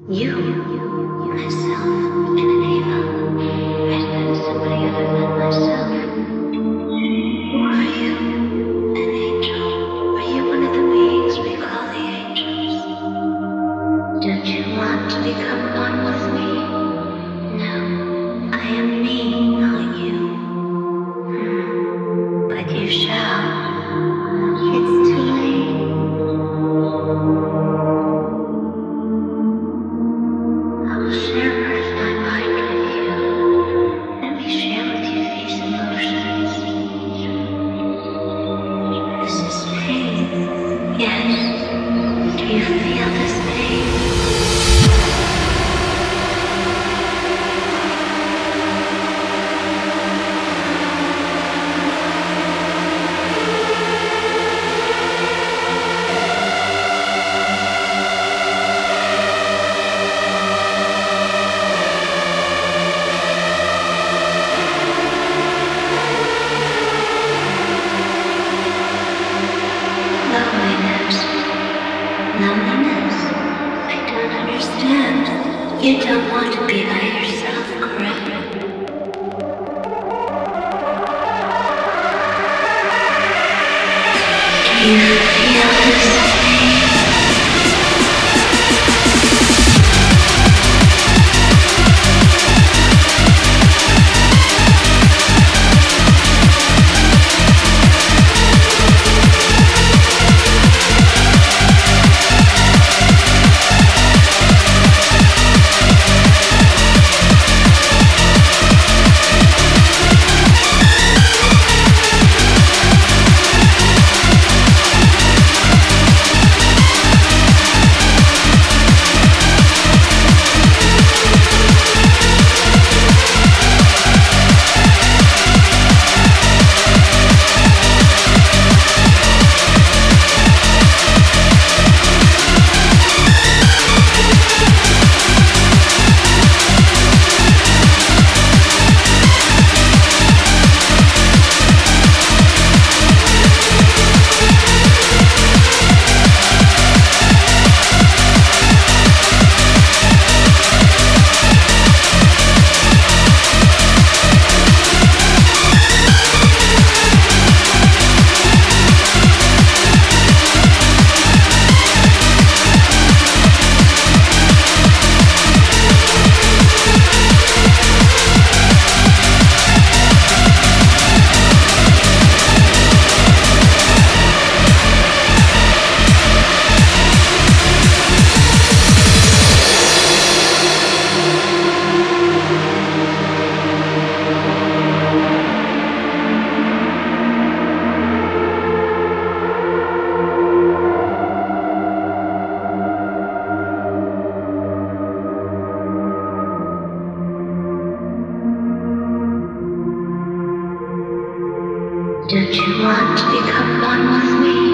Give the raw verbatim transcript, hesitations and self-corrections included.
You, myself, and an Ava. I've been somebody other than myself. Who are you? An angel? Are you one of the beings we call the angels? Don't you want to become one with me? No, I am me, not you. Hmm. But you shall. It's too late. I will share first my mind with you. Let me share with you these emotions. This is pain. Yes. Do you feel this pain? Loneliness. Loneliness? I don't understand. You don't want to be by yourself, correct? Do you feel this pain? Don't you want to become one with me?